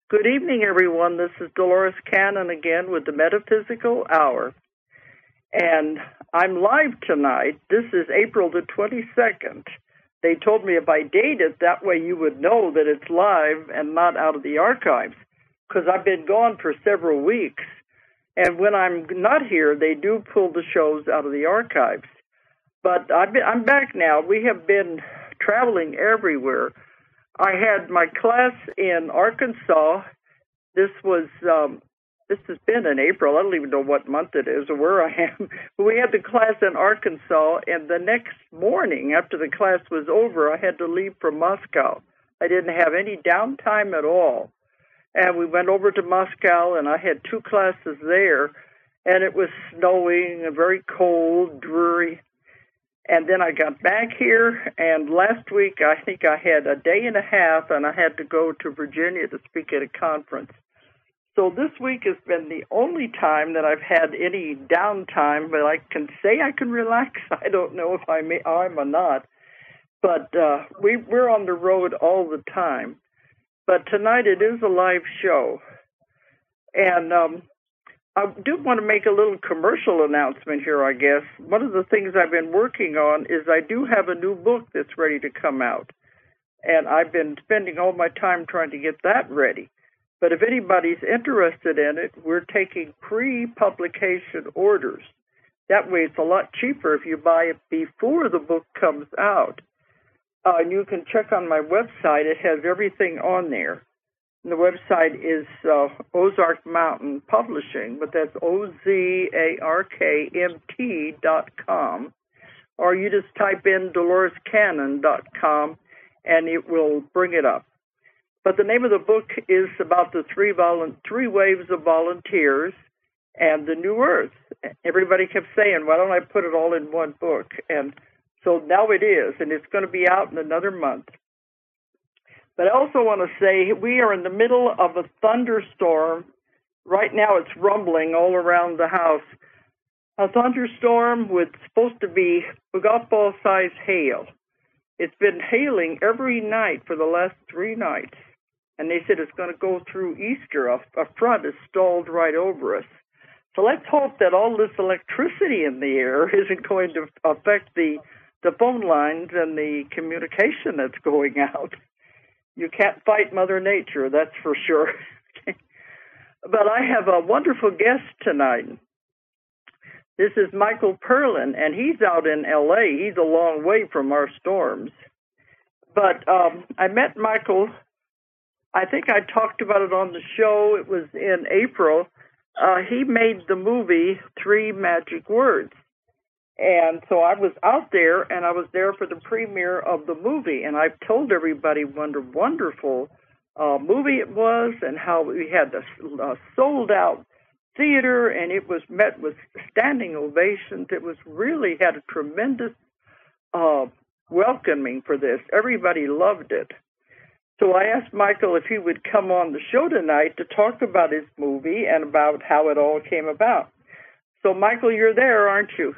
Good evening, everyone. This is Dolores Cannon again with the Metaphysical Hour. And I'm live tonight. This is April the 22nd. They told me if I date it, that way you would know that it's live and not out of the archives, because I've been gone for several weeks. And when I'm not here, they do pull the shows out of the archives. But I'm back now. We have been traveling everywhere. I had my class in Arkansas. This has been in April. I don't even know what month it is or where I am. But we had the class in Arkansas, and the next morning after the class was over, I had to leave for Moscow. I didn't have any downtime at all. And we went over to Moscow, and I had 2 classes there, and it was snowing and very cold, dreary. And then I got back here, and last week I think I had a day and a half, and I had to go to Virginia to speak at a conference. So this week has been the only time that I've had any downtime, but I can say I can relax. I don't know if I'm or not. But we're on the road all the time. But tonight it is a live show. And I do want to make a little commercial announcement here, I guess. One of the things I've been working on is I do have a new book that's ready to come out. And I've been spending all my time trying to get that ready. But if anybody's interested in it, we're taking pre-publication orders. That way it's a lot cheaper if you buy it before the book comes out. And you can check on my website. It has everything on there. And the website is Ozark Mountain Publishing, but that's OZARKMT.com. Or you just type in DoloresCannon.com, and it will bring it up. But the name of the book is about the three waves of volunteers and the New Earth. Everybody kept saying, why don't I put it all in one book? And so now it is, and it's going to be out in another month. But I also want to say we are in the middle of a thunderstorm. Right now it's rumbling all around the house. A thunderstorm with supposed to be golf ball size hail. It's been hailing every night for the last 3 nights. And they said it's going to go through Easter. A front is stalled right over us. So let's hope that all this electricity in the air isn't going to affect the phone lines and the communication that's going out. You can't fight Mother Nature, that's for sure. But I have a wonderful guest tonight. This is Michael Perlin, and he's out in L.A. He's a long way from our storms. But I met Michael. I think I talked about it on the show. It was in April. He made the movie 3 Magic Words. And so I was out there, and I was there for the premiere of the movie. And I've told everybody what a wonderful movie it was and how we had a sold-out theater, and it was met with standing ovations. It was really had a tremendous welcoming for this. Everybody loved it. So I asked Michael if he would come on the show tonight to talk about his movie and about how it all came about. So, Michael, you're there, aren't you?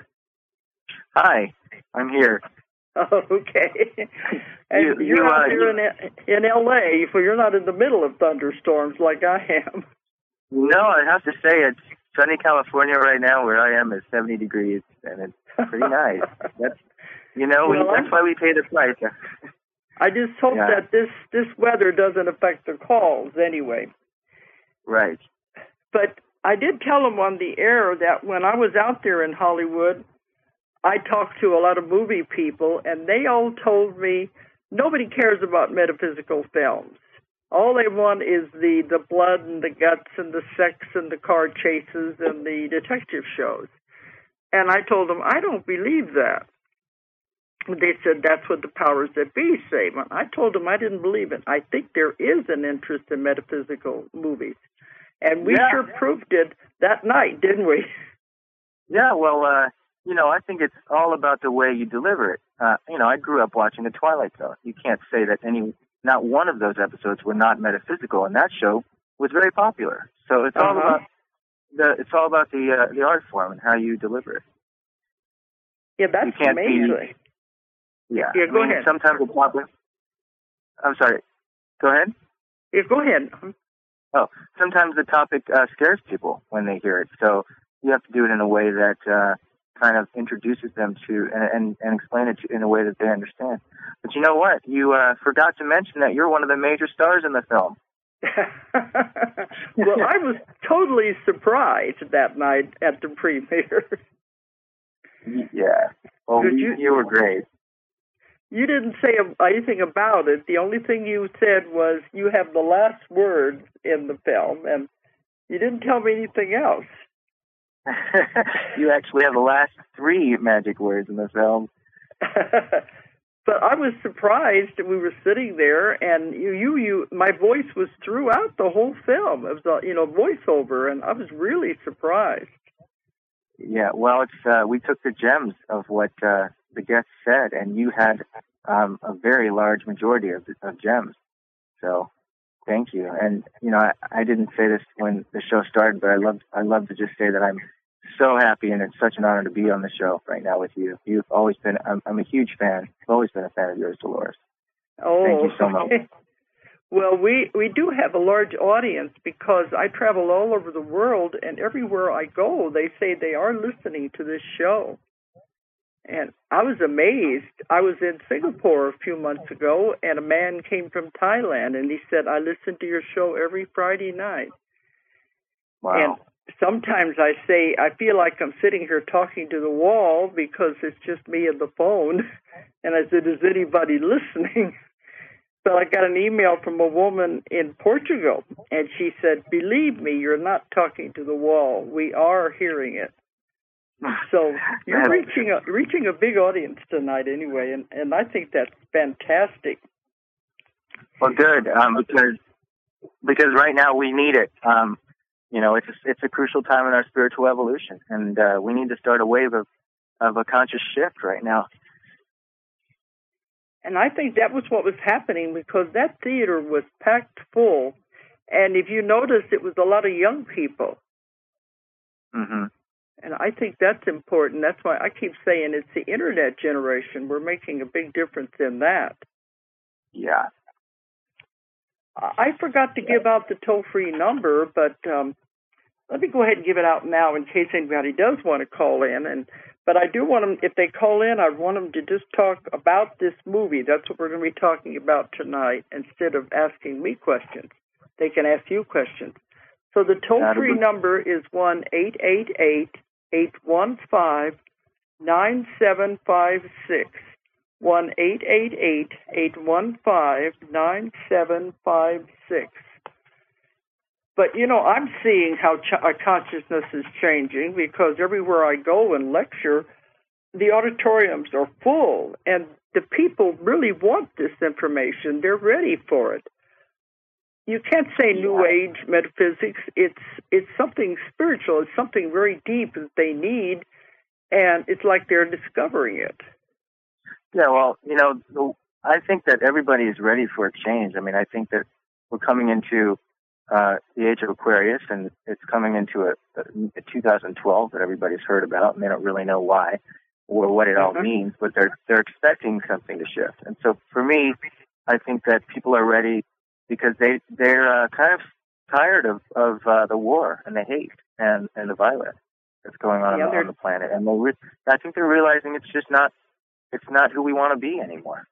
Hi, I'm here. Okay. And you're out here in L.A., so you're not in the middle of thunderstorms like I am. No, I have to say it's sunny California right now. Where I am is 70 degrees, and it's pretty nice. That's why we pay the price. I just hope that this weather doesn't affect the calls anyway. Right. But I did tell them on the air that when I was out there in Hollywood, I talked to a lot of movie people, and they all told me nobody cares about metaphysical films. All they want is the blood and the guts and the sex and the car chases and the detective shows. And I told them, I don't believe that. They said, that's what the powers that be say. I told them I didn't believe it. I think there is an interest in metaphysical movies. And we sure proved it that night, didn't we? Yeah, well, I think it's all about the way you deliver it. I grew up watching The Twilight Zone. You can't say that not one of those episodes were not metaphysical, and that show was very popular. So it's all about the art form and how you deliver it. Yeah, that's amazing. Go ahead. Sometimes it's popular. I'm sorry. Go ahead. Yeah, go ahead. Oh, sometimes the topic scares people when they hear it. So you have to do it in a way that kind of introduces them to and explain it in a way that they understand. But you know what? You forgot to mention that you're one of the major stars in the film. Well, I was totally surprised that night at the premiere. Yeah. Well, you were great. You didn't say anything about it. The only thing you said was you have the last word in the film, and you didn't tell me anything else. You actually have the last 3 magic words in the film. But I was surprised that we were sitting there, and my voice was throughout the whole film. It was voiceover, and I was really surprised. Yeah, well, it's we took the gems of what the guests said, and you had a very large majority of gems. So, thank you. And I didn't say this when the show started, but I love to just say that I'm so happy, and it's such an honor to be on the show right now with you. You've always been, I'm a huge fan. I've always been a fan of yours, Dolores. Oh, thank you so much. Well, we do have a large audience because I travel all over the world, and everywhere I go, they say they are listening to this show. And I was amazed. I was in Singapore a few months ago, and a man came from Thailand, and he said, I listen to your show every Friday night. Wow. And sometimes I say, I feel like I'm sitting here talking to the wall because it's just me and the phone. And I said, is anybody listening? But I got an email from a woman in Portugal, and she said, believe me, you're not talking to the wall. We are hearing it. So you're reaching a big audience tonight anyway, and I think that's fantastic. Well, good, because right now we need it. It's a crucial time in our spiritual evolution, and we need to start a wave of a conscious shift right now. And I think that was what was happening because that theater was packed full. And if you notice, it was a lot of young people. Mm-hmm. And I think that's important. That's why I keep saying it's the Internet generation. We're making a big difference in that. Yeah. I forgot to give out the toll-free number, but let me go ahead and give it out now in case anybody does want to call in. But I do want them, if they call in, I want them to just talk about this movie. That's what we're going to be talking about tonight instead of asking me questions. They can ask you questions. So the toll-free number is 1-888-815-9756. 1-888-815-9756. But, I'm seeing how our consciousness is changing because everywhere I go and lecture, the auditoriums are full, and the people really want this information. They're ready for it. You can't say New Age metaphysics. It's something spiritual. It's something very deep that they need, and it's like they're discovering it. Yeah, well, I think that everybody is ready for a change. I mean, I think that we're coming into the age of Aquarius, and it's coming into a 2012 that everybody's heard about, and they don't really know why or what it all means, but they're expecting something to shift. And so for me, I think that people are ready because they're kind of tired of the war and the hate and the violence that's going on on the planet. And I think they're realizing it's not who we want to be anymore.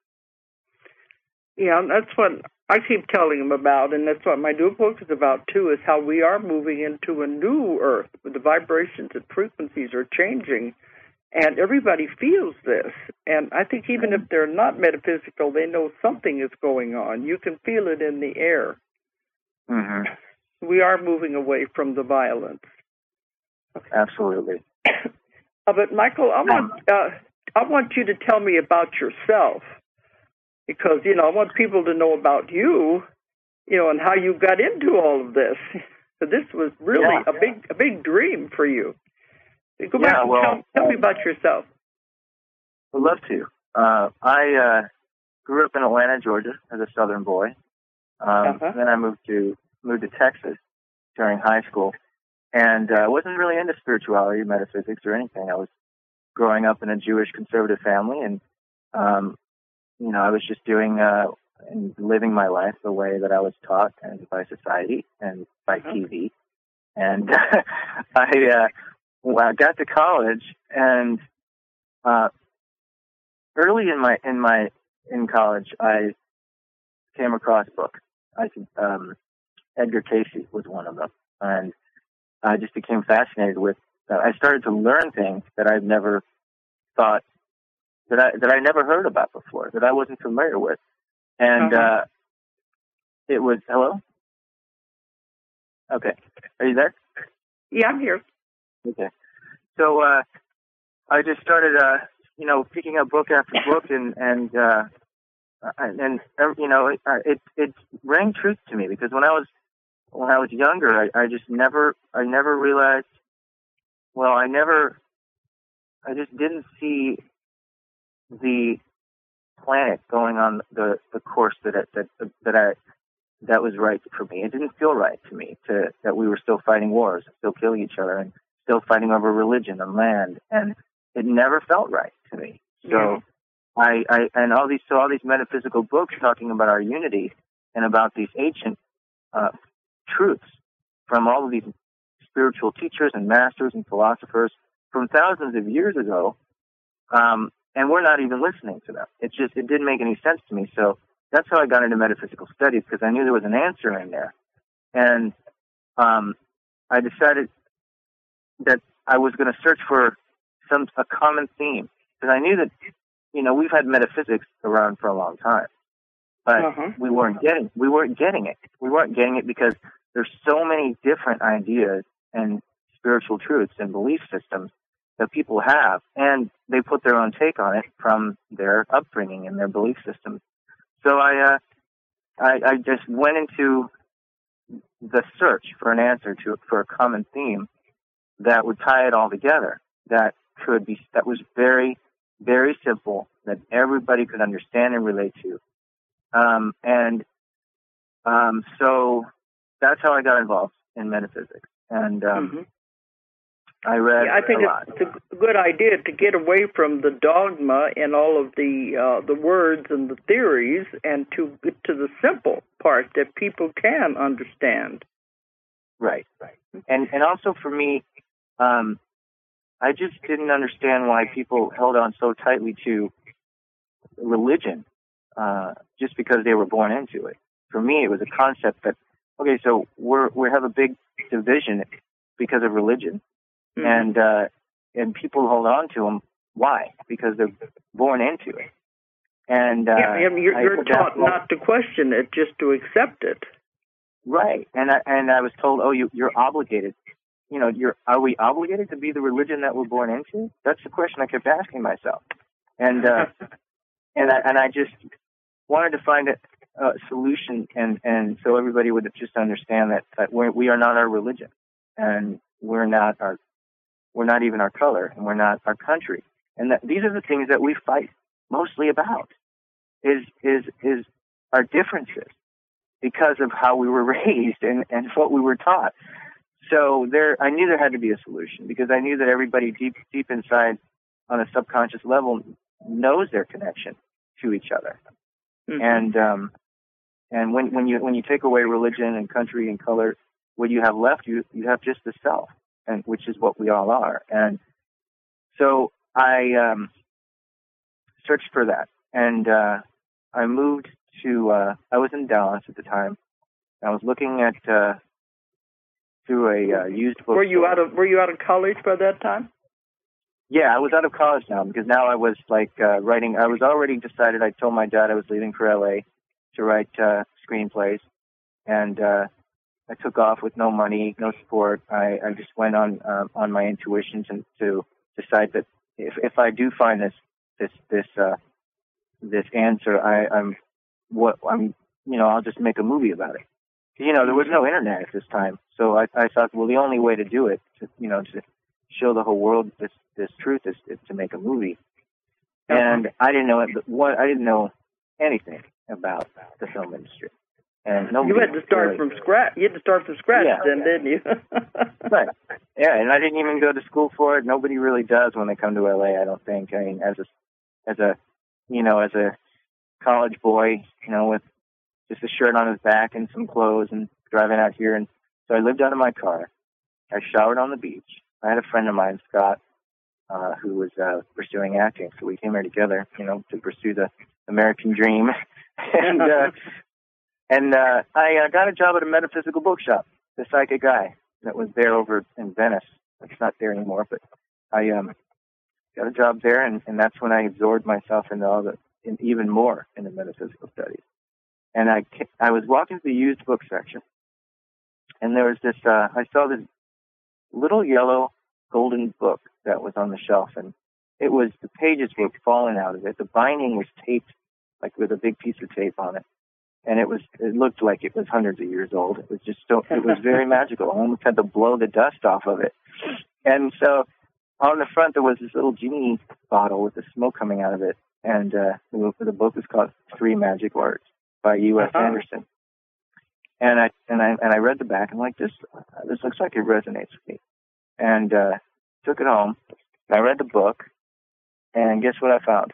Yeah, that's what I keep telling them about, and that's what my new book is about, too, is how we are moving into a new Earth. The vibrations and frequencies are changing, and everybody feels this. And I think even if they're not metaphysical, they know something is going on. You can feel it in the air. Mm-hmm. We are moving away from the violence. Absolutely. But, Michael, I want you to tell me about yourself. Because, I want people to know about you, and how you got into all of this. So this was really a big dream for you. Go back and tell me about yourself. I'd love to. I grew up in Atlanta, Georgia, as a Southern boy. Then I moved to Texas during high school, and I wasn't really into spirituality, metaphysics, or anything. I was growing up in a Jewish conservative family, and I was just doing and living my life the way that I was taught and by society and by TV. And I got to college, and early in college, I came across books. Edgar Cayce was one of them, and I just became fascinated with. I started to learn things that I've never thought that I never heard about before, that I wasn't familiar with, and it was hello. Okay, are you there? Yeah, I'm here. Okay, so I just started, picking up book after book, and it rang truth to me, because when I was younger, I never realized. Well, I just didn't see the planet going on the course that was right for me. It didn't feel right to me that we were still fighting wars, still killing each other, and still fighting over religion and land, and it never felt right to me. So all these metaphysical books talking about our unity and about these ancient truths from all of these spiritual teachers and masters and philosophers from thousands of years ago, and we're not even listening to them. It didn't make any sense to me. So that's how I got into metaphysical studies, because I knew there was an answer in there. And I decided that I was going to search for a common theme, because I knew that, we've had metaphysics around for a long time, but we weren't getting it. We weren't getting it because there's so many different ideas and spiritual truths and belief systems that people have, and they put their own take on it from their upbringing and their belief systems. So I just went into the search for an answer for a common theme that would tie it all together, that was very, very simple, that everybody could understand and relate to. So that's how I got involved in metaphysics. And I read I think a lot. It's a good idea to get away from the dogma and all of the words and the theories, and to get to the simple part that people can understand. Right. And also for me, I just didn't understand why people held on so tightly to religion just because they were born into it. For me, it was a concept that, okay, so we have a big division because of religion, and people hold on to them. Why? Because they're born into it. And you're taught not to question it, just to accept it. Right. And I was told, oh, you're obligated. Are we obligated to be the religion that we're born into? That's the question I kept asking myself. And I just wanted to find a solution, and so everybody would just understand that we are not our religion, and we're not even our color, and we're not our country, and that these are the things that we fight mostly about is our differences because of how we were raised and what we were taught. So I knew there had to be a solution, because I knew that everybody deep inside on a subconscious level knows their connection to each other. And when you take away religion and country and color, what you have left, you have just the self, and which is what we all are. And so I searched for that, and I moved to. I was in Dallas at the time. I was looking at through a used book. Were you out of college by that time? Yeah, I was out of college now, because now I was writing. I was already decided. I told my dad I was leaving for LA to write screenplays, and I took off with no money, no support. I just went on my intuitions, and to decide that if I do find this answer, I'll just make a movie about it. There was no internet at this time, so I thought, well, the only way to do it, to show the whole world this truth is to make a movie. And I didn't know it, but I didn't know anything about the film industry. And you had to start from scratch. You had to start from scratch, then, didn't you? Right. Yeah, and I didn't even go to school for it. Nobody really does when they come to LA, I don't think. I mean, as a college boy, with just a shirt on his back and some clothes and driving out here. And so I lived out of my car. I showered on the beach. I had a friend of mine, Scott, who was pursuing acting. So we came here together, to pursue the American dream. and I got a job at a metaphysical bookshop, the Psychic Eye, that was there over in Venice. It's not there anymore, but I got a job there, and that's when I absorbed myself into even more into metaphysical studies. And I was walking to the used book section, and there was this, I saw this little yellow golden book that was on the shelf, and the pages were falling out of it. The binding was taped, like with a big piece of tape on it. And it looked like it was hundreds of years old. It was just it was very magical. I almost had to blow the dust off of it. And so on the front, there was this little genie bottle with the smoke coming out of it. And the book was called 3 Magic Words by U.S. Anderson. And I read the back. I'm like, this looks like it resonates with me. And took it home. And I read the book. And guess what I found?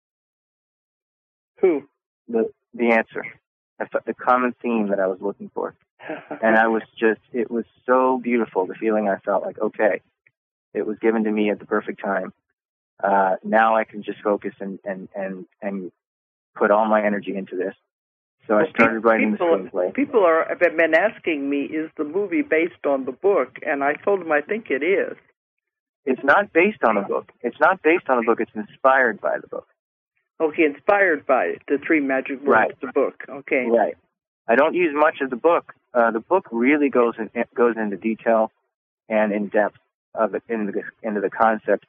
Who? The answer. The common theme that I was looking for. And it was so beautiful, the feeling I felt like, okay, it was given to me at the perfect time. Now I can just focus and put all my energy into this. So I started writing the screenplay. People have been asking me, is the movie based on the book? And I told them I think it is. It's not based on a book. It's not based on a book. It's inspired by the book. Okay, inspired by it, the 3 Magic Words, right. The book. Okay, right. I don't use much of the book. The book really goes into detail and in depth of it, into the concept.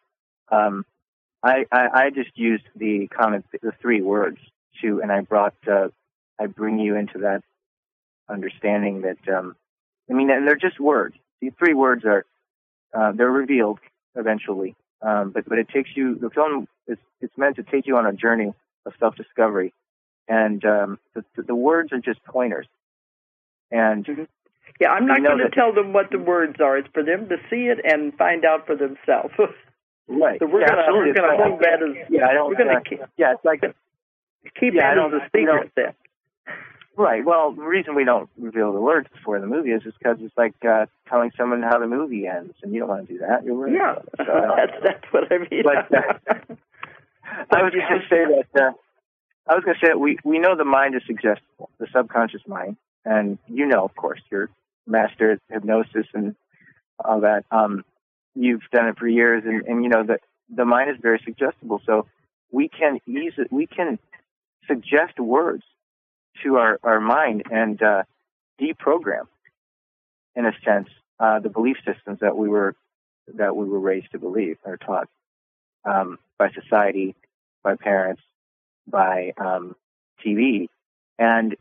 I just used the 3 words and I bring you into that understanding that and they're just words. These 3 words are they're revealed eventually. But it takes you. The film it's meant to take you on a journey of self-discovery, and the words are just pointers. And yeah, I'm not going to tell them what the words are. It's for them to see it and find out for themselves. Right. So we're going to hold that as it's like keep that as a secret then. Right. Well, the reason we don't reveal the words before the movie is just because it's like telling someone how the movie ends, and you don't want to do that. You're right. Yeah, that's what I mean. But I was going to say that we know the mind is suggestible, the subconscious mind, and of course, you're master at hypnosis and all that. You've done it for years, and you know that the mind is very suggestible. So we can suggest words to our mind and deprogram, in a sense, the belief systems that we were raised to believe or taught by society, by parents, by TV, and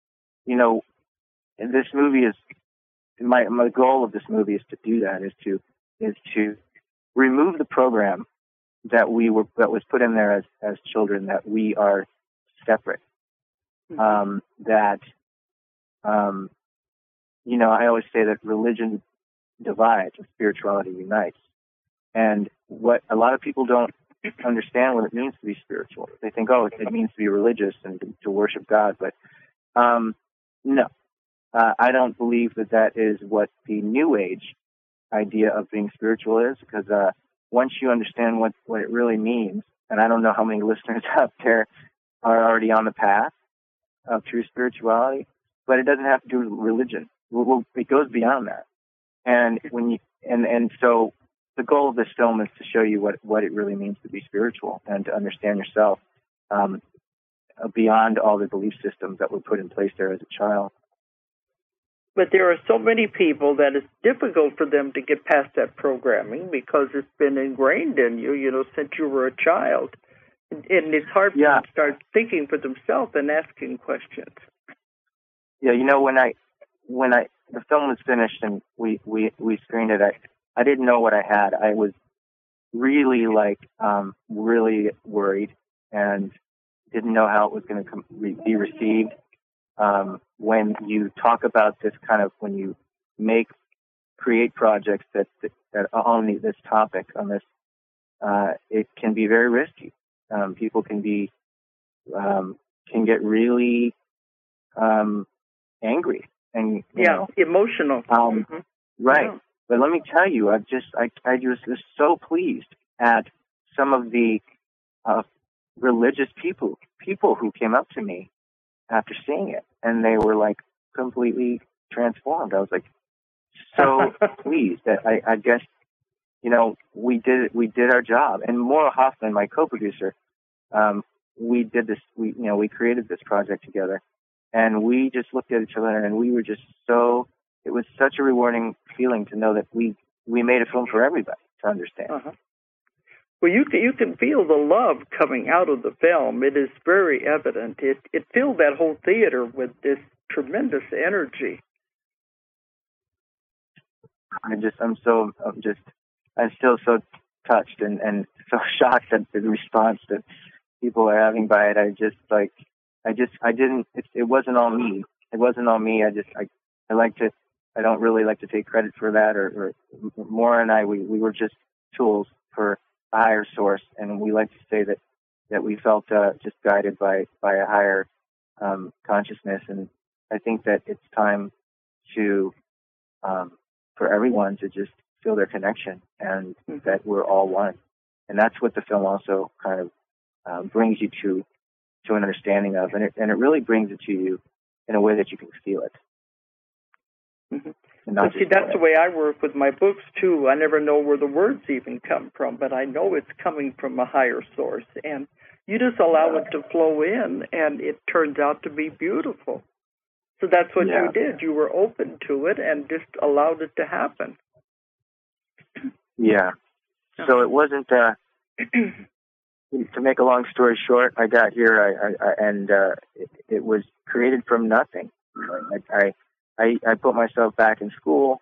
this movie is my goal of this movie is to do that, is to remove the program that was put in there as children, that we are separate. I always say that religion divides and spirituality unites. And what a lot of people don't understand what it means to be spiritual. They think, it means to be religious and to worship God. But no, I don't believe that is what the New Age idea of being spiritual is, because once you understand what it really means, and I don't know how many listeners out there are already on the path of true spirituality, but it doesn't have to do with religion. It goes beyond that. And so the goal of this film is to show you what it really means to be spiritual and to understand yourself beyond all the belief systems that were put in place there as a child. But there are so many people that it's difficult for them to get past that programming because it's been ingrained in you, since you were a child. And it's hard for them to start thinking for themselves and asking questions. Yeah, when the film was finished and we screened it, I didn't know what I had. I was really really worried and didn't know how it was going to be received. When you talk about this when you create projects that on this topic, on this, it can be very risky. People can be can get really angry and emotional. Right. Yeah. But let me tell you, I was so pleased at some of the religious people who came up to me after seeing it, and they were like completely transformed. I was like so pleased that I guess, you know, we did our job. And Maura Hoffman, my co-producer, we did this. We created this project together, and we just looked at each other, and we were just so. It was such a rewarding feeling to know that we made a film for everybody to understand. Well, you can feel the love coming out of the film. It is very evident. It filled that whole theater with this tremendous energy. I'm still so touched and so shocked at the response that people are having by it. It wasn't all me. It wasn't all me. I don't really like to take credit for that, or Maura and I, we were just tools for a higher source, and we like to say that we felt just guided by a higher consciousness. And I think that it's time to for everyone to just feel their connection, and that we're all one. And that's what the film also kind of brings you to an understanding of, and it really brings it to you in a way that you can feel it. Well, see, that's the way I work with my books, too. I never know where the words even come from, but I know it's coming from a higher source. And you just allow it to flow in, and it turns out to be beautiful. So that's what you did. You were open to it and just allowed it to happen. Yeah. So it wasn't, to make a long story short, I got here and it was created from nothing. I put myself back in school.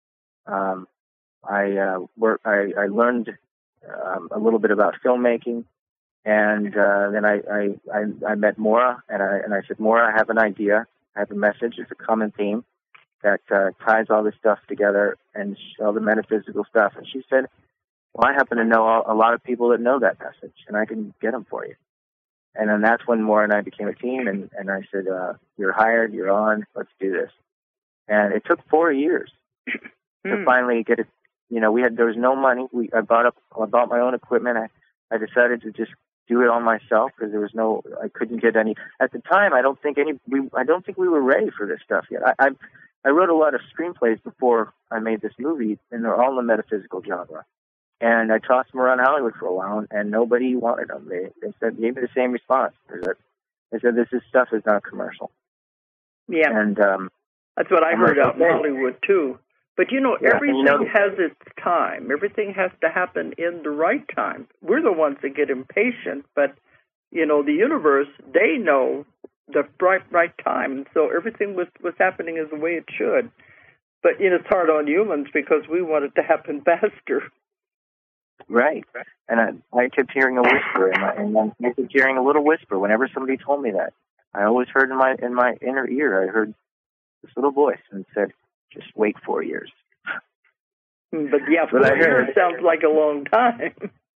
I learned a little bit about filmmaking, and then I met Maura, and I said, Maura, I have an idea. I have a message. It's a common theme that ties all this stuff together and all the metaphysical stuff. And she said, well, I happen to know a lot of people that know that message, and I can get them for you. And then that's when Maura and I became a team, and I said, you're hired, you're on, let's do this. And it took 4 years to finally get it. You know, there was no money. I bought my own equipment. I decided to just do it all myself because I couldn't get any at the time. I don't think we were ready for this stuff yet. I wrote a lot of screenplays before I made this movie, and they're all in the metaphysical genre. And I tossed them around Hollywood for a while, and nobody wanted them. They gave me the same response. They said, this stuff is not commercial. Yeah. And that's what I heard out in Hollywood, too. But, everything has its time. Everything has to happen in the right time. We're the ones that get impatient, but, the universe, they know the right time. So everything was happening as the way it should. But, it's hard on humans because we want it to happen faster. Right. And I kept hearing a whisper, and I kept hearing a little whisper whenever somebody told me that. I always heard in my inner ear, I heard this little voice and said, just wait 4 years. But 4 years sounds like a long time.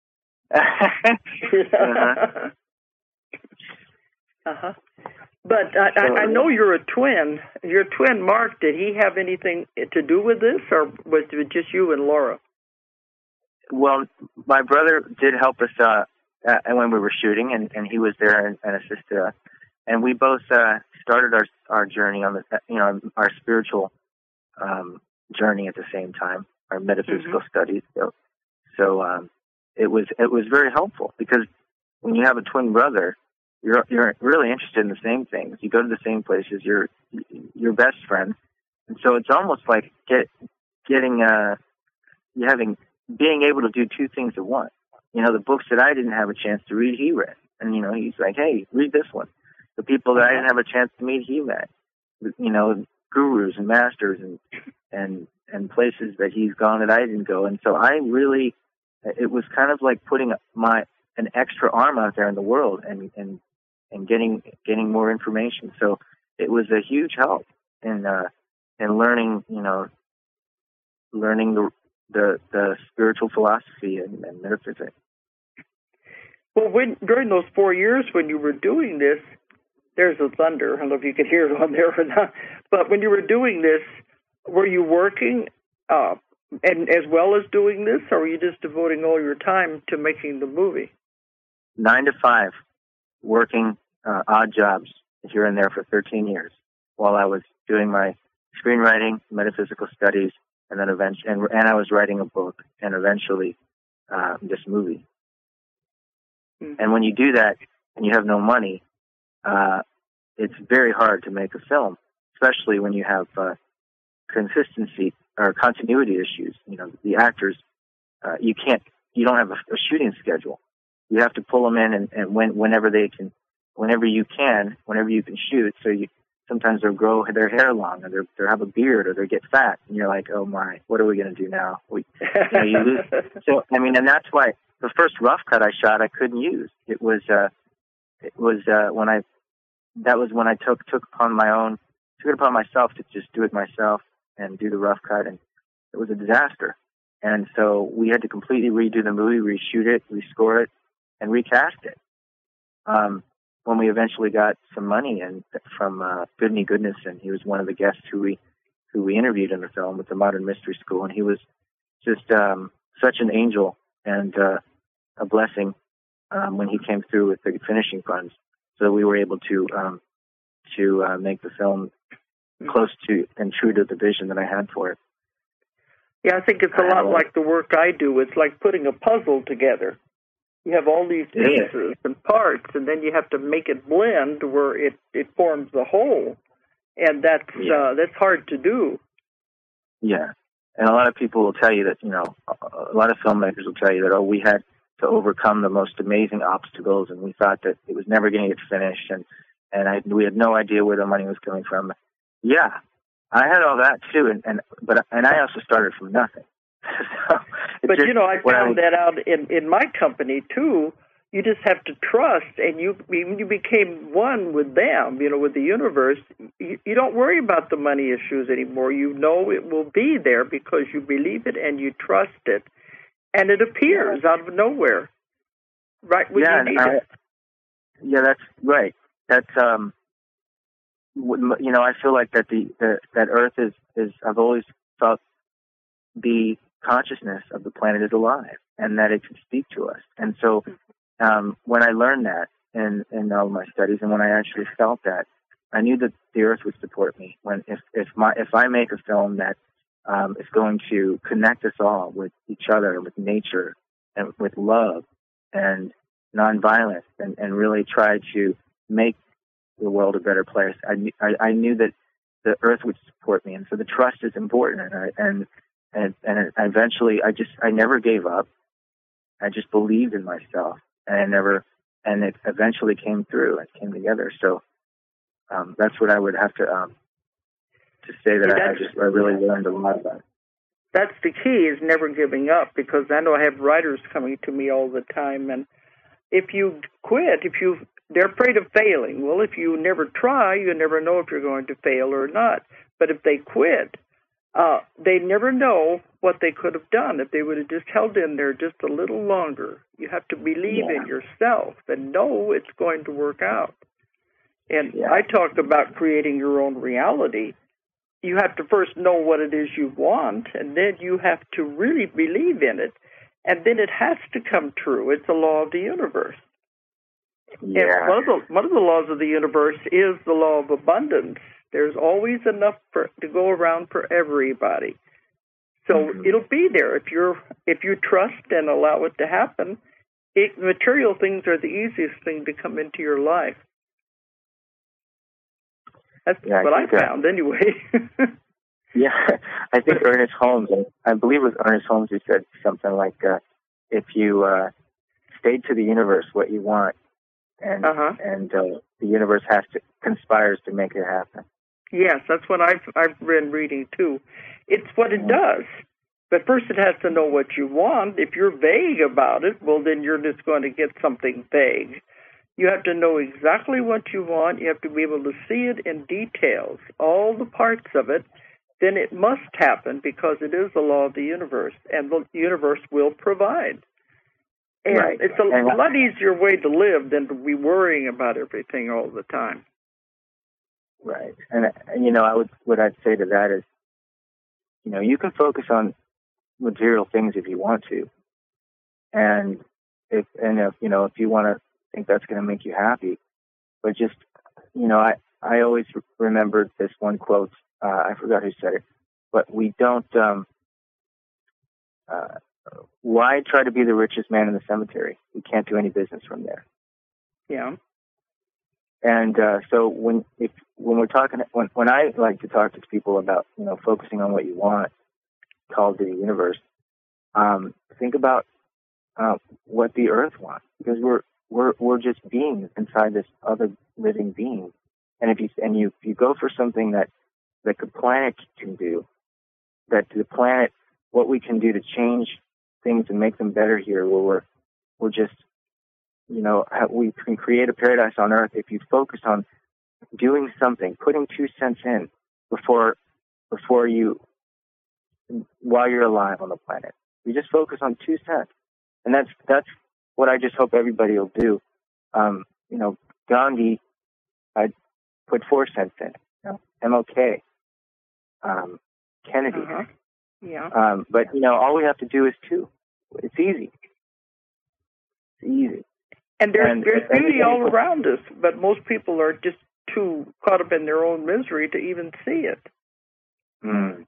But I know you're a twin. Your twin, Mark, did he have anything to do with this, or was it just you and Laura? Well, my brother did help us when we were shooting, and he was there and assisted us. And we both started our journey on our spiritual journey at the same time, our metaphysical studies. So it was very helpful because when you have a twin brother, you're really interested in the same things. You go to the same places. You're best friends, and so it's almost like being able to do two things at once. The books that I didn't have a chance to read, he read, and he's like, hey, read this one. The people that I didn't have a chance to meet, he met. Gurus and masters and places that he's gone that I didn't go. And so it was kind of like putting an extra arm out there in the world and getting more information. So it was a huge help in learning, learning the spiritual philosophy and metaphysics. Well, during those 4 years when you were doing this, There's the thunder. I don't know if you could hear it on there or not. But when you were doing this, were you working and as well as doing this, or were you just devoting all your time to making the movie? 9 to 5, working odd jobs here and there for 13 years while I was doing my screenwriting, metaphysical studies, and then and I was writing a book and eventually this movie. Mm-hmm. And when you do that and you have no money, it's very hard to make a film, especially when you have consistency or continuity issues. You know, the actors, you don't have a shooting schedule. You have to pull them in and whenever you can shoot. So sometimes they'll grow their hair long, or they have a beard, or they get fat, and you're like, oh my, what are we going to do now? You lose. So I mean, and that's why the first rough cut I shot I couldn't use. It was when I took it upon myself to just do it myself and do the rough cut, and it was a disaster. And so we had to completely redo the movie, reshoot it, rescore it, and recast it. When we eventually got some money from Goodney Goodness, he was one of the guests who we interviewed in the film with the Modern Mystery School, and he was just such an angel and a blessing when he came through with the finishing funds, so we were able to make the film close to and true to the vision that I had for it. Yeah, I think it's a lot like the work I do. It's like putting a puzzle together. You have all these pieces and parts, and then you have to make it blend where it forms the whole, and that's hard to do. Yeah, and a lot of people will tell you that, a lot of filmmakers will tell you that, we had to overcome the most amazing obstacles, and we thought that it was never going to get finished, and we had no idea where the money was coming from. Yeah, I had all that too, and I also started from nothing. But I found that out in my company too. You just have to trust, and you became one with them, with the universe. You don't worry about the money issues anymore. You know it will be there because you believe it and you trust it, and it appears out of nowhere, right when you need it. Yeah, that's right. That's I feel like that that Earth is. I've always felt the consciousness of the planet is alive and that it can speak to us. And so when I learned that in all my studies, and when I actually felt that, I knew that the Earth would support me. If I make a film that is going to connect us all with each other, with nature, and with love and nonviolence, and really try to make the world a better place, I knew that the Earth would support me. And so the trust is important. And eventually, I never gave up. I just believed in myself, and it eventually came through and came together. So that's what I would have to say that I really learned a lot about it. That's the key, is never giving up, because I know I have writers coming to me all the time, and if you quit, they're afraid of failing. Well, if you never try, you never know if you're going to fail or not. But if they quit, they never know what they could have done if they would have just held in there just a little longer. You have to believe in yourself and know it's going to work out. And I talk about creating your own reality. You have to first know what it is you want, and then you have to really believe in it, and then it has to come true. It's a law of the universe. Yeah. And one of the laws of the universe is the law of abundance. There's always enough to go around for everybody. So it'll be there if you trust and allow it to happen. Material things are the easiest thing to come into your life. That's what I found anyway. Yeah, I think Ernest Holmes, I believe it was Ernest Holmes who said something like, if you state to the universe what you want, and the universe conspires to make it happen. Yes, that's what I've been reading too. It's what it does. But first it has to know what you want. If you're vague about it, well, then you're just going to get something vague. You have to know exactly what you want. You have to be able to see it in details, all the parts of it. Then it must happen because it is the law of the universe, and the universe will provide. And it's a lot easier way to live than to be worrying about everything all the time. Right. And what I'd say to that is, you can focus on material things if you want to. And if you want to think that's going to make you happy, but just, I always remembered this one quote. I forgot who said it, but we don't, why try to be the richest man in the cemetery? We can't do any business from there. Yeah. And so when we're talking, when I like to talk to people about, focusing on what you want, called to the universe, think about what the earth wants, because we're just beings inside this other living being. And if you go for something that the planet can do, that the planet, what we can do to change things and make them better here, where we're just, we can create a paradise on earth if you focus on doing something, putting 2 cents in before you, while you're alive on the planet. You just focus on 2 cents. And that's what I just hope everybody will do. Gandhi, I put 4 cents in. MLK, Kennedy. Uh-huh. Yeah. But all we have to do is 2. It's easy. It's easy. And there's beauty all around us, but most people are just too caught up in their own misery to even see it. Mm.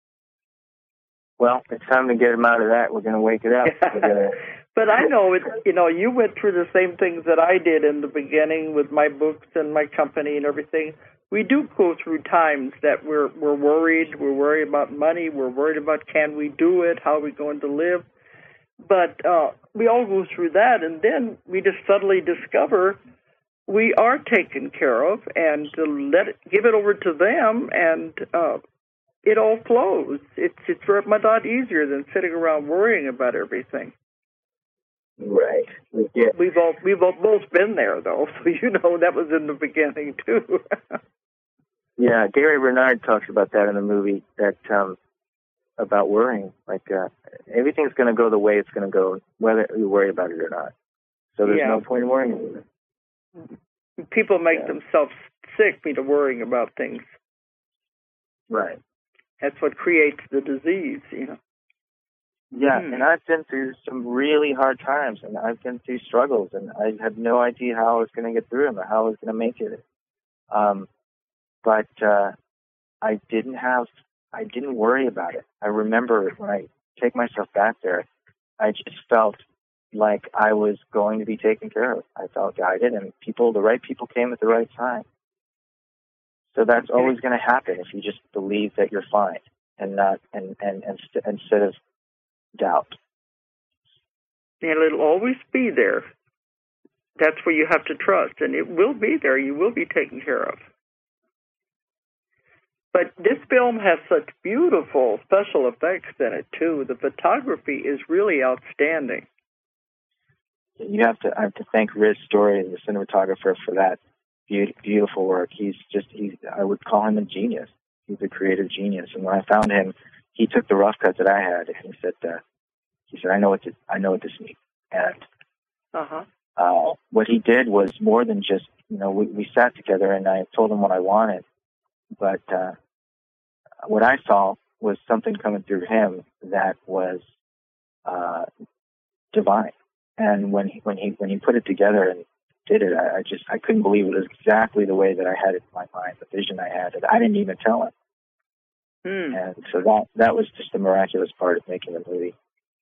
Well, it's time to get them out of that. We're going to wake it up. But I know it. You went through the same things that I did in the beginning with my books and my company and everything. We do go through times that we're worried. We're worried about money. We're worried about, can we do it? How are we going to live? But we all go through that, and then we just suddenly discover we are taken care of, and to give it over to them, and it all flows. It's a lot easier than sitting around worrying about everything. Right. Yeah. We've both been there, though, so that was in the beginning too. Yeah, Gary Renard talks about that in the movie, that about worrying. Like everything's going to go the way it's going to go, whether you worry about it or not. So there's no point in worrying. People make themselves sick worrying about things. Right. That's what creates the disease, Yeah, and I've been through some really hard times, and I've been through struggles, and I had no idea how I was going to get through them or how I was going to make it. But I didn't worry about it. I remember when I take myself back there, I just felt like I was going to be taken care of. I felt guided, and the right people came at the right time. So that's always going to happen if you just believe that you're fine and not and instead of doubt. And it'll always be there. That's where you have to trust, and it will be there. You will be taken care of. But this film has such beautiful special effects in it, too. The photography is really outstanding. I have to thank Riz Story, the cinematographer, for that beautiful work. I would call him a genius. He's a creative genius. And when I found him, he took the rough cuts that I had, and he said, I know what this means. And what he did was more than just, we sat together and I told him what I wanted. But what I saw was something coming through him that was divine. And when he put it together and did it, I couldn't believe it was exactly the way that I had it in my mind, the vision I had. And I didn't even tell him. And so that was just the miraculous part of making the movie.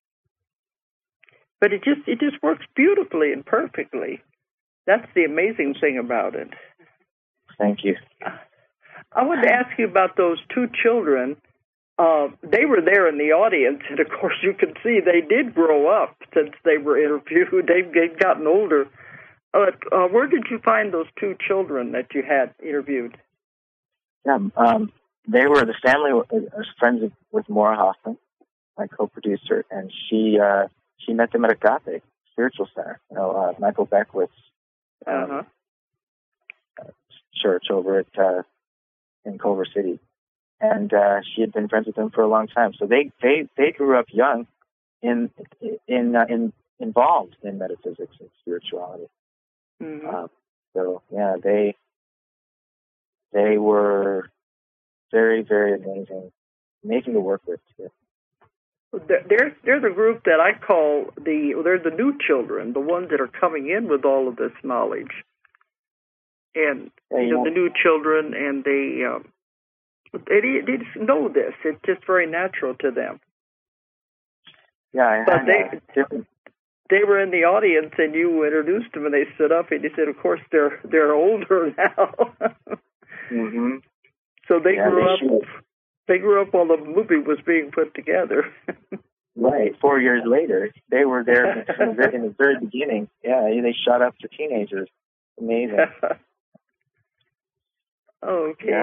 But it just works beautifully and perfectly. That's the amazing thing about it. Thank you. I wanted to ask you about those 2 children. They were there in the audience, and of course you can see they did grow up since they were interviewed. They've gotten older. But where did you find those 2 children that you had interviewed? Yeah, they were, the family was friends with Maura Hoffman, my co-producer, and she met them at Agape Spiritual Center, Michael Beckwith's church over at in Culver City, and she had been friends with them for a long time. So they grew up young, involved in metaphysics and spirituality. So yeah, They were very, very amazing to work with too. They're the group that I call they're the new children, the ones that are coming in with all of this knowledge, and the new children, and they just know this. It's just very natural to them. Yeah, they were in the audience, and you introduced them, and they stood up, and you said, "Of course, they're older now." Mm-hmm. So they grew up. They grew up while the movie was being put together. Right. 4 years later, they were there in the very beginning. Yeah, they shot up to teenagers. Amazing. Okay. Yeah.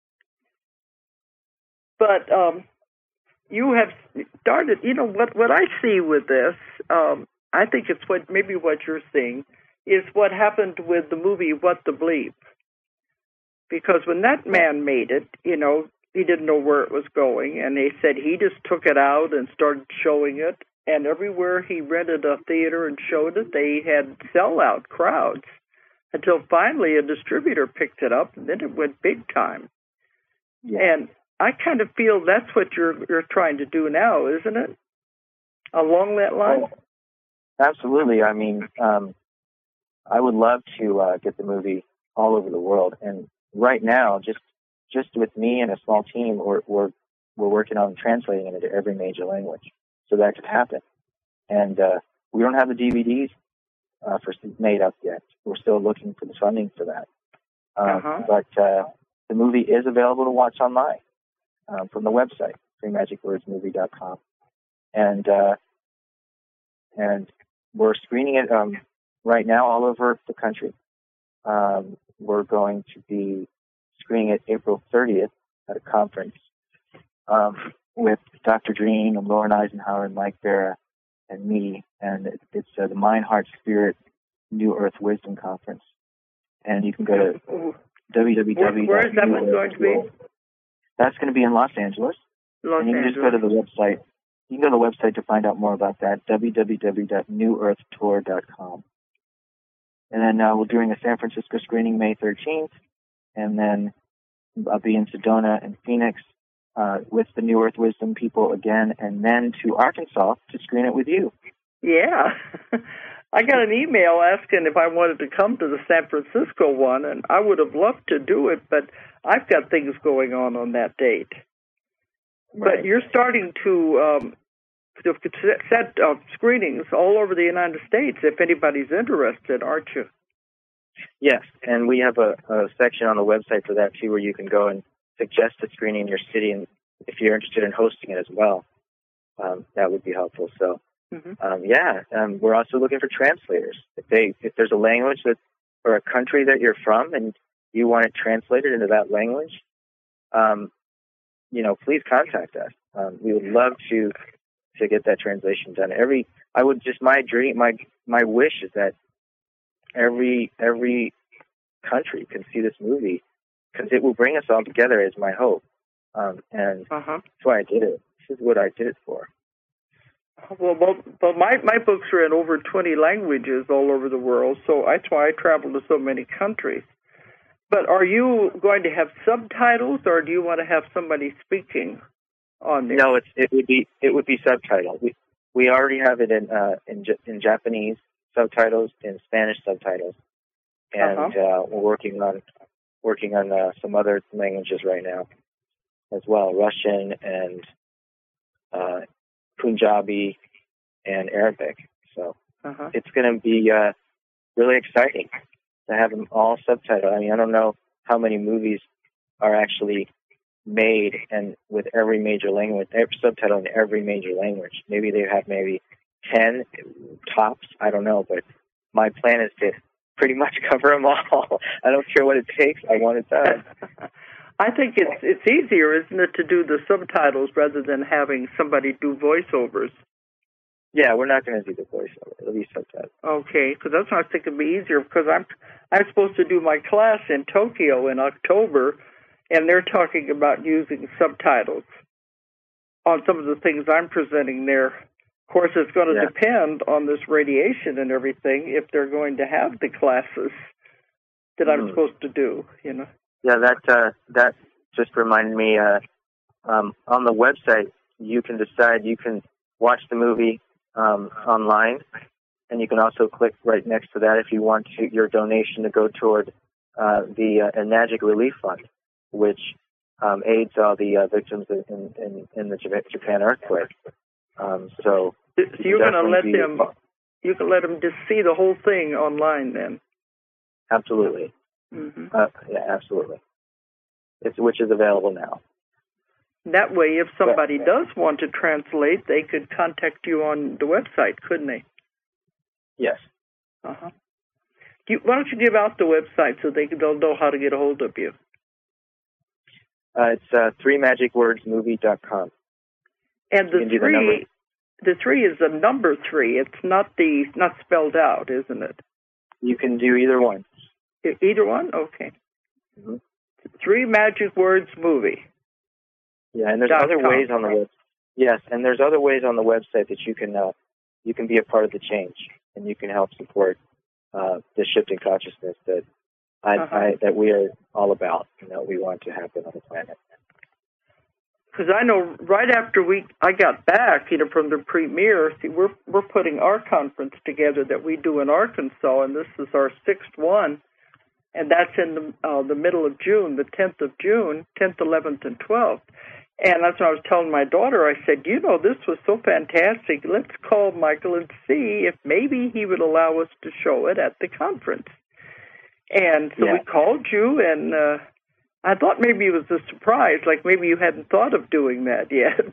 But you have started. What I see with this. I think it's what you're seeing is what happened with the movie What the Bleep. Because when that man made it, he didn't know where it was going, and they said he just took it out and started showing it, and everywhere he rented a theater and showed it, they had sellout crowds until finally a distributor picked it up, and then it went big time. Yeah. And I kind of feel that's what you're trying to do now, isn't it? Along that line? Oh, absolutely. I mean, I would love to get the movie all over the world, and right now, just with me and a small team, we're working on translating it into every major language, so that could happen. And we don't have the DVDs made up yet. We're still looking for the funding for that. But the movie is available to watch online from the website, freemagicwordsmovie.com, and we're screening it right now all over the country. We're going to be screening it April 30th at a conference with Dr. Dream and Lauren Eisenhower and Mike Vera and me, and it's the Mind, Heart, Spirit New Earth Wisdom Conference. And you can go to www. Where is that one going to be? That's going to be in Los Angeles. You can just go to the website. You can go to the website to find out more about that, www.newearthtour.com. And then we're doing a San Francisco screening May 13th, and then I'll be in Sedona and Phoenix with the New Earth Wisdom people again, and then to Arkansas to screen it with you. Yeah. I got an email asking if I wanted to come to the San Francisco one, and I would have loved to do it, but I've got things going on that date. Right. But you're starting to set screenings all over the United States if anybody's interested, aren't you? Yes, and we have a section on the website for that, too, where you can go and suggest a screening in your city, and if you're interested in hosting it as well, that would be helpful. So, we're also looking for translators. If there's a language or a country that you're from and you want it translated into that language, please contact us. We would love to get that translation done. My dream, my wish is that every country can see this movie, because it will bring us all together, is my hope. And that's why I did it. This is what I did it for. Well, my books are in over 20 languages all over the world, so that's why I travel to so many countries. But are you going to have subtitles, or do you want to have somebody speaking on there? No, it would be subtitled. We already have it in Japanese subtitles, in Spanish subtitles, and we're working on some other languages right now as well, Russian and Punjabi and Arabic. So it's going to be really exciting to have them all subtitled. I mean, I don't know how many movies are actually made and with every major language, subtitled in every major language. Maybe they have 10 tops. I don't know, but my plan is to pretty much cover them all. I don't care what it takes. I want it done. I think it's easier, isn't it, to do the subtitles rather than having somebody do voiceovers? Yeah, we're not going to do the voiceover. It'll be subtitles. Okay, because that's what I think it'd be easier, because I'm supposed to do my class in Tokyo in October, and they're talking about using subtitles on some of the things I'm presenting there. Of course, it's going to depend on this radiation and everything if they're going to have the classes that I'm supposed to do, Yeah, that just reminded me. On the website, you can decide you can watch the movie online, and you can also click right next to that if you want your donation to go toward the Enagic Relief Fund, which aids all the victims in the Japan earthquake. So you're going to let them. You can let them just see the whole thing online then. Absolutely. Mm-hmm. Yeah, absolutely. Which is available now. That way, if somebody does want to translate, they could contact you on the website, couldn't they? Yes. Uh-huh. Why don't you give out the website so they'll know how to get a hold of you? It's 3magicwordsmovie.com. And the 3 is the number 3. It's not spelled out, isn't it? You can do either one. Either one? Okay. Mm-hmm. 3 Magic Words Movie. Yeah, and there's other ways on the website. Yes, and there's other ways on the website that you can be a part of the change, and you can help support the shift in consciousness that that we are all about, we want to happen on the planet. Because I know right after I got back, from the premiere. See, we're putting our conference together that we do in Arkansas, and this is our 6th one, and that's in the middle of June, the 10th of June, 10th, 11th, and 12th. And that's what I was telling my daughter. I said, this was so fantastic. Let's call Michael and see if maybe he would allow us to show it at the conference. And so we called you, and I thought maybe it was a surprise, like maybe you hadn't thought of doing that yet.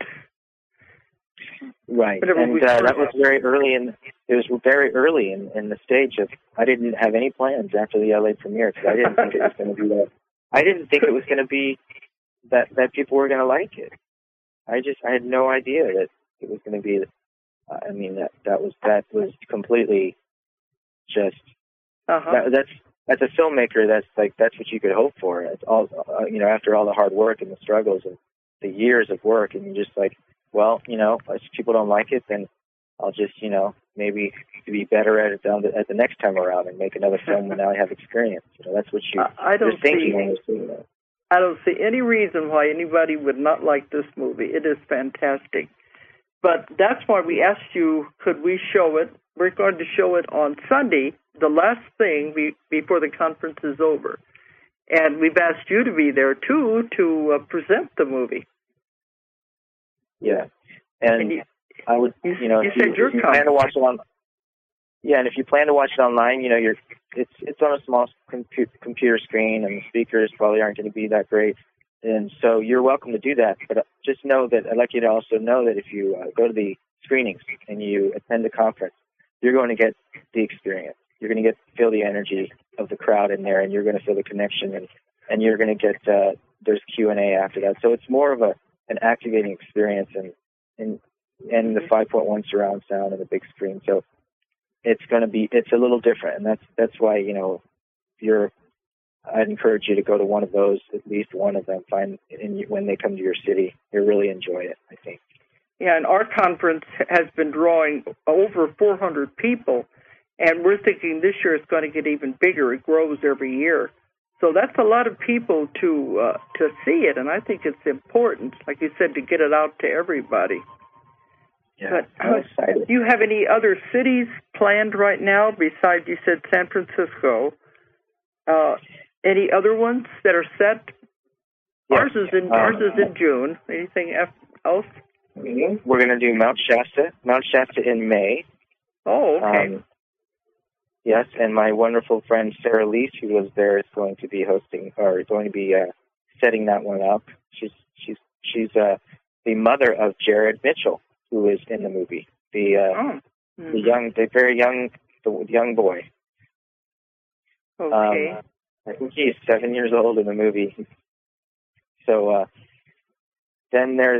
Right, and that was very early it was very early in the stage of, I didn't have any plans after the LA premiere, because I didn't think it was going to be that. I didn't think it was going to be that people were going to like it. I had no idea that it was going to be. That was completely just. That's a filmmaker. That's what you could hope for. It's all after all the hard work and the struggles and the years of work, and you're just like, well, if people don't like it, then I'll just maybe be better at it at the next time around and make another film when now I have experience. That's what you're thinking when you're seeing that. I don't see any reason why anybody would not like this movie. It is fantastic. But that's why we asked you, could we show it? We're going to show it on Sunday, the last thing before the conference is over. And we've asked you to be there, too, to present the movie. Yeah. And I would, if you plan to watch it on... Yeah, and if you plan to watch it online, it's on a small computer screen, and the speakers probably aren't going to be that great. And so you're welcome to do that. But just know that I'd like you to also know that if you go to the screenings and you attend the conference, you're going to get the experience. You're going to feel the energy of the crowd in there, and you're going to feel the connection, and you're going to get there's Q&A after that. So it's more of an activating experience, and the 5.1 surround sound and the big screen. So it's a little different, and that's why I'd encourage you to go to one of those, at least one of them. When they come to your city, you'll really enjoy it, I think. Yeah, and our conference has been drawing over 400 people, and we're thinking this year it's going to get even bigger. It grows every year, so that's a lot of people to see it, and I think it's important, like you said, to get it out to everybody. Yeah, but I'm excited. Do you have any other cities planned right now besides, you said, San Francisco? Any other ones that are set? Yes. Ours is in June. Anything else? We're going to do Mount Shasta in May. Oh, okay. Yes, and my wonderful friend Sarah Lease, who was there, is going to be setting that one up. She's the mother of Jared Mitchell, who is in the movie. The very young boy. Okay. I think he's 7 years old in the movie. So then there's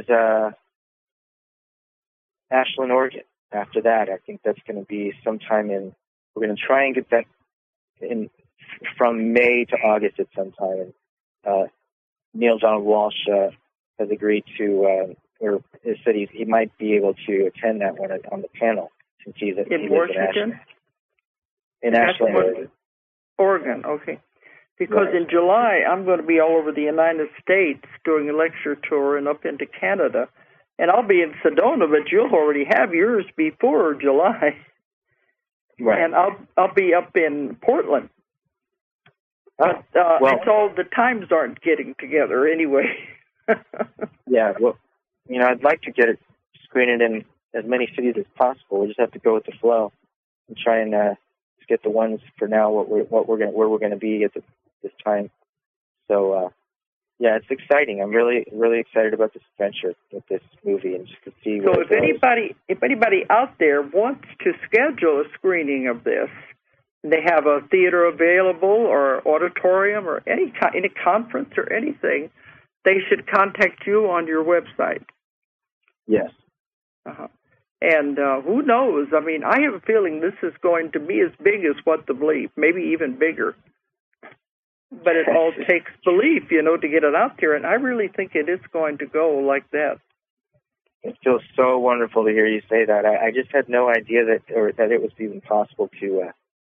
Ashland, Oregon. After that, I think that's going to be sometime we're going to try and get that in from May to August at some time. And Neil Donald Walsh has agreed to, or has said he might be able to attend that one on the panel since he lives in Ashland. In Ashland, Oregon. Oregon, okay. Because in July, I'm going to be all over the United States doing a lecture tour and up into Canada. And I'll be in Sedona, but you'll already have yours before July. Right. And I'll be up in Portland. But it's all the times aren't getting together anyway. Yeah, well, I'd like to get it screened in as many cities as possible. We just have to go with the flow and try and get the ones for now where we're going to be at this time. So yeah, it's exciting. I'm really really excited about this adventure with this movie and just to see. So if anybody out there wants to schedule a screening of this, they have a theater available or auditorium or any conference or anything, they should contact you on your website. Yes. Uh-huh. And who knows? I mean, I have a feeling this is going to be as big as What the Bleep, maybe even bigger. But it all takes belief, to get it out there. And I really think it is going to go like that. It feels so wonderful to hear you say that. I just had no idea that it was even possible to.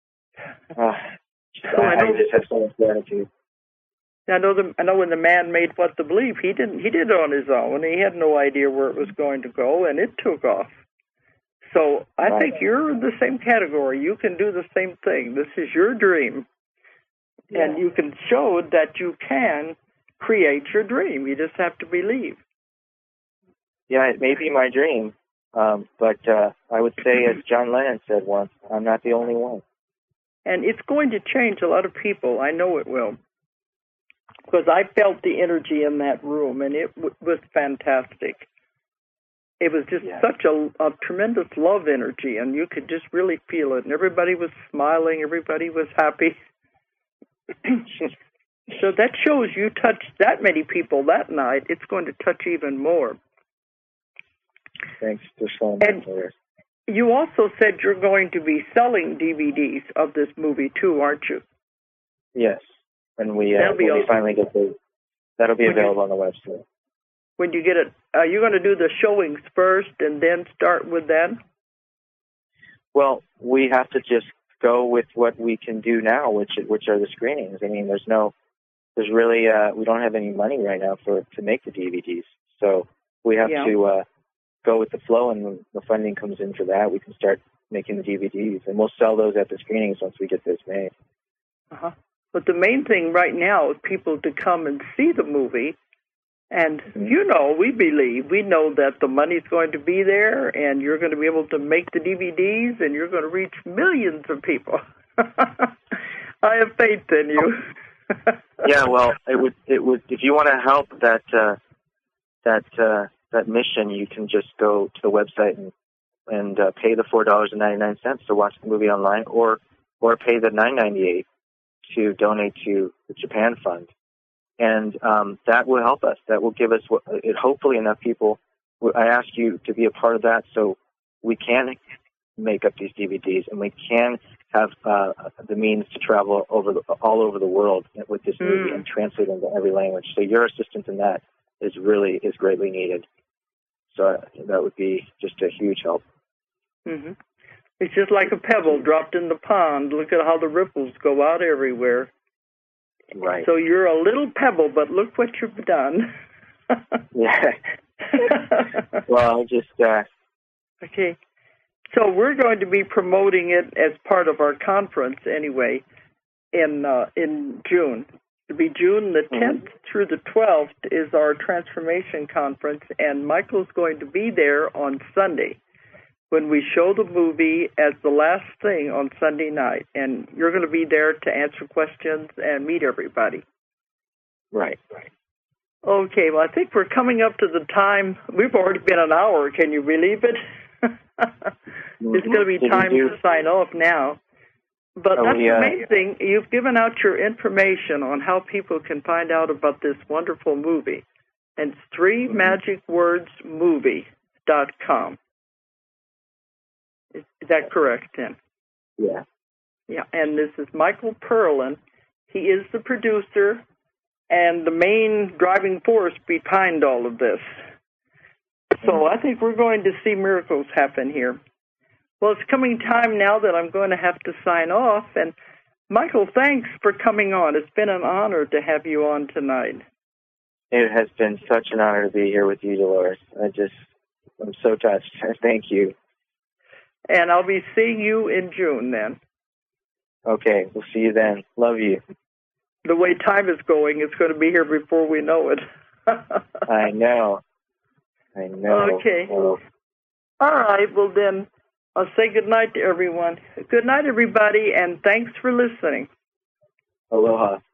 I just have so much gratitude. I know when the man made What the Bleep, he did it on his own. He had no idea where it was going to go, and it took off. So I think you're in the same category. You can do the same thing. This is your dream. Yeah. And you can show that you can create your dream. You just have to believe. Yeah, it may be my dream, but I would say, as John Lennon said once, I'm not the only one. And it's going to change a lot of people. I know it will. Because I felt the energy in that room, and it was fantastic. It was just such a tremendous love energy, and you could just really feel it. And everybody was smiling. Everybody was happy. So that shows you touched that many people that night. It's going to touch even more. Thanks for showing that. You also said you're going to be selling DVDs of this movie, too, aren't you? Yes. And when we finally get that'll be available on the website. When you get it, are you going to do the showings first and then start with that? Well, we have to just go with what we can do now, which are the screenings. I mean, we don't have any money right now to make the DVDs, so we have to go with the flow, and when the funding comes in for that, we can start making the DVDs, and we'll sell those at the screenings once we get this made. Uh-huh. But the main thing right now is people to come and see the movie. And, we know that the money's going to be there, and you're going to be able to make the DVDs, and you're going to reach millions of people. I have faith in you. Yeah, well, it would. If you want to help that mission, you can just go to the website and pay the $4.99 to watch the movie online, or pay the $9.98 to donate to the Japan Fund. And that will help us. That will give us, hopefully, enough people. I ask you to be a part of that so we can make up these DVDs and we can have the means to travel all over the world with this movie and translate into every language. So your assistance in that is greatly needed. So that would be just a huge help. Mm-hmm. It's just like a pebble dropped in the pond. Look at how the ripples go out everywhere. Right. So you're a little pebble, but look what you've done. Yeah. Well, just... Okay. So we're going to be promoting it as part of our conference anyway in June. It'll be June the 10th through the 12th is our Transformation Conference, and Michael's going to be there on Sunday when we show the movie as the last thing on Sunday night, and you're going to be there to answer questions and meet everybody. Right. Okay, well, I think we're coming up to the time. We've already been an hour. Can you believe it? It's going to be time to sign off now. But that's the main thing. You've given out your information on how people can find out about this wonderful movie. And it's 3magicwordsmovie.com. Is that correct, Tim? Yeah. Yeah, and this is Michael Perlin. He is the producer and the main driving force behind all of this. So I think we're going to see miracles happen here. Well, it's coming time now that I'm going to have to sign off. And Michael, thanks for coming on. It's been an honor to have you on tonight. It has been such an honor to be here with you, Dolores. I'm so touched. Thank you. And I'll be seeing you in June then. Okay, we'll see you then. Love you. The way time is going, it's going to be here before we know it. I know. Okay. Oh. All right, well then, I'll say good night to everyone. Good night, everybody, and thanks for listening. Aloha.